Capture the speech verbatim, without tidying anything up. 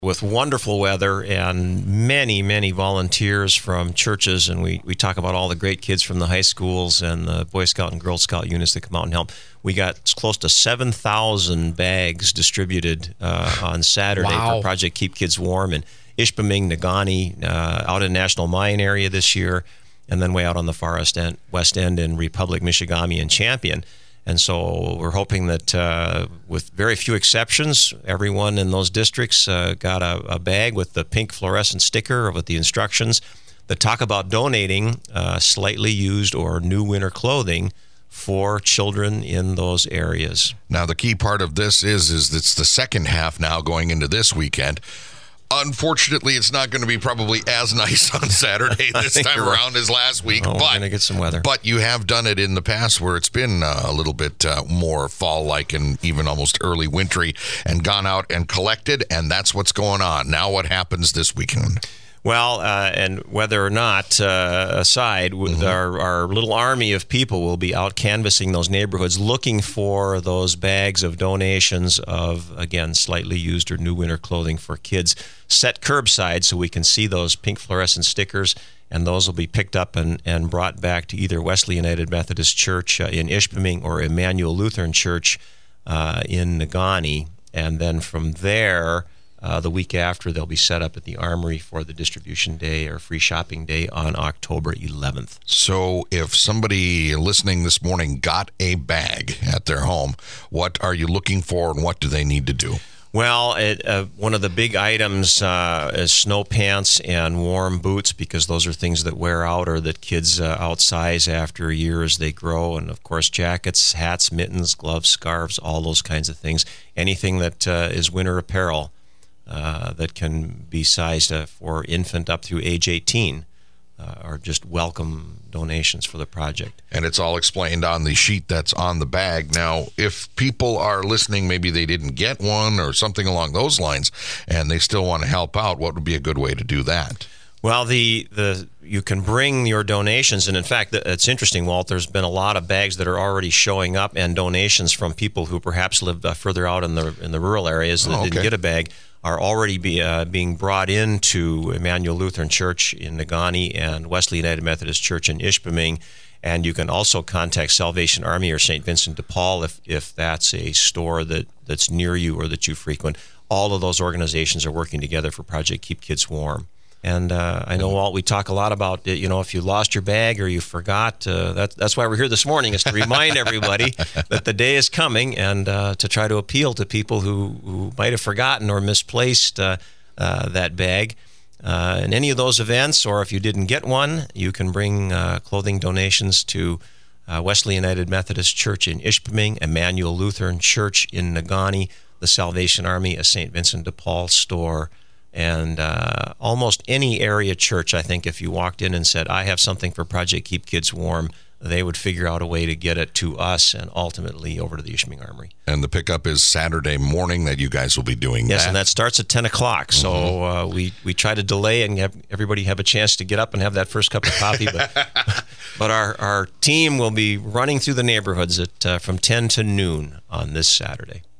with wonderful weather and many, many volunteers from churches. And we, we talk about all the great kids from the high schools and the Boy Scout and Girl Scout units that come out and help. We got close to seven thousand bags distributed uh, on Saturday Wow. for Project Keep Kids Warm in Ishpeming, Negaunee, uh, out in National Mine area this year, and then way out on the far west end, west end in Republic, Michigami, and Champion. And so we're hoping that uh, with very few exceptions, everyone in those districts uh, got a, a bag with the pink fluorescent sticker with the instructions that talk about donating uh, slightly used or new winter clothing for children in those areas. Now, the key part of this is, is it's the second half now going into this weekend. Unfortunately, it's not going to be probably as nice on Saturday this time around as last week. Oh, but, we're going to get some weather. But you have done it in the past where it's been uh, a little bit uh, more fall-like and even almost early wintry, and gone out and collected, and that's what's going on. Now what happens this weekend? Well, uh, and whether or not uh, aside, with Mm-hmm. our, our little army of people will be out canvassing those neighborhoods looking for those bags of donations of, again, slightly used or new winter clothing for kids set curbside so we can see those pink fluorescent stickers, and those will be picked up and, and brought back to either Wesley United Methodist Church uh, in Ishpeming or Emmanuel Lutheran Church uh, in Negaunee. And then from there, Uh, the week after, they'll be set up at the Armory for the distribution day or free shopping day on October eleventh. So if somebody listening this morning got a bag at their home, what are you looking for and what do they need to do? Well, it, uh, one of the big items uh, is snow pants and warm boots, because those are things that wear out or that kids uh, outsize after a year as they grow. And, of course, jackets, hats, mittens, gloves, scarves, all those kinds of things. Anything that uh, is winter apparel uh, that can be sized uh, for infant up through age eighteen uh, are just welcome donations for the project. And it's all explained on the sheet that's on the bag. Now, if people are listening, maybe they didn't get one or something along those lines, and they still want to help out, what would be a good way to do that? Well, the the you can bring your donations, and in fact, it's interesting, Walt. There's been a lot of bags that are already showing up, and donations from people who perhaps live uh, further out in the in the rural areas that oh, okay. didn't get a bag are already be, uh, being brought into Emmanuel Lutheran Church in Negaunee and Wesley United Methodist Church in Ishpeming. And you can also contact Salvation Army or Saint Vincent de Paul if if that's a store that, that's near you or that you frequent. All of those organizations are working together for Project Keep Kids Warm. And uh, I know, Walt, we talk a lot about, you know, if you lost your bag or you forgot, uh, that, that's why we're here this morning, is to remind everybody that the day is coming, and uh, to try to appeal to people who, who might have forgotten or misplaced uh, uh, that bag. Uh, in any of those events, or if you didn't get one, you can bring uh, clothing donations to uh, Wesley United Methodist Church in Ishpeming, Emmanuel Lutheran Church in Negaunee, the Salvation Army, a Saint Vincent de Paul store, and uh, almost any area church. I think if you walked in and said, I have something for Project Keep Kids Warm, they would figure out a way to get it to us and ultimately over to the Ishpeming Armory. And the pickup is Saturday morning that you guys will be doing yes, that. and that starts at ten o'clock. So Mm-hmm. uh, we, we try to delay and have everybody have a chance to get up and have that first cup of coffee. But but our, our team will be running through the neighborhoods at uh, from ten to noon on this Saturday.